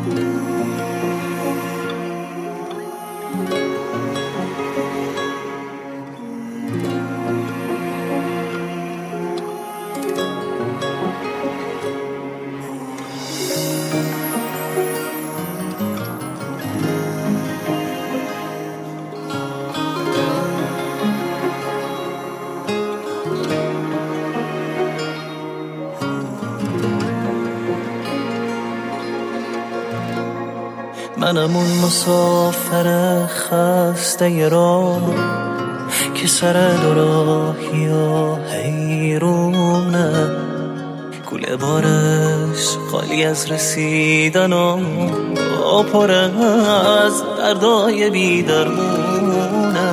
منم اون مسافر خسته راه که سر دو راهی و حیرونه، کوله بارش خالی از رسیدن و پر از دردای بی درمونه.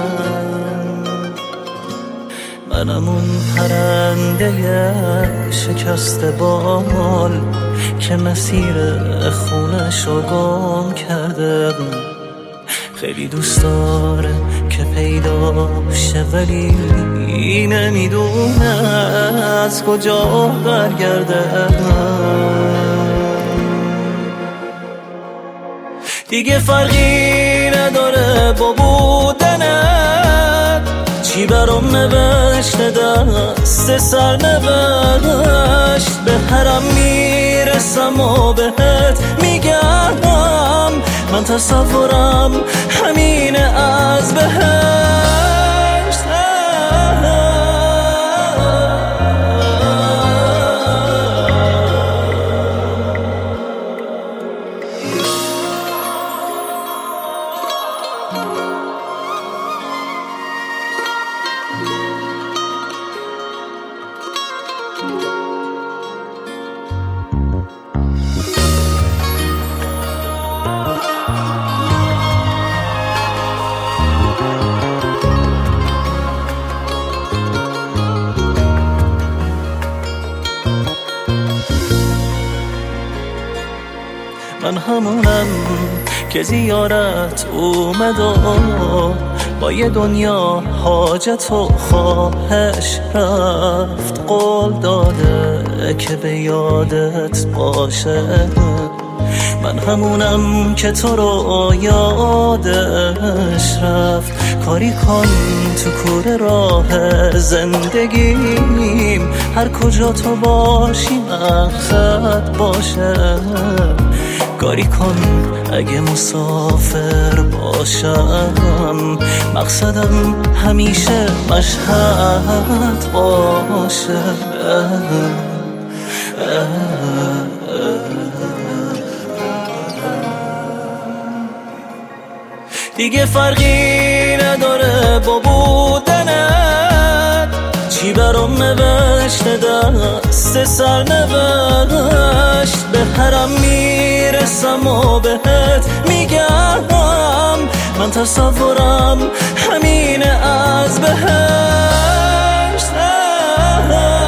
منم اون پرنده شکسته بال که مسیر خونشو گم کرده، خیلی دوست داره که پیدا شه ولی نمیدونه از کجا برگرده. دیگه فرقی نداره با بودنت، چی برام نوشته دست سرنوشت، به هرم میرسم و بهت میگم من تصورم همینه از بهشت. من همونم که زیارت اومد و با یه دنیا حاجت و خواهش رفت، قول داده که به یادت باشه. من همونم که تو رو یادش رفت، کاری کن تو کوره راه زندگیم، هر کجا تو باشی مقصد باشه. کاری کن اگه مسافر باشم، مقصدم همیشه مشهد باشه. دیگه فرقی نداره با بودنت، چی برام نوشته دست سرنوشت، به هرم میرسم و بهت میگم من تصورم همینه از بهشت.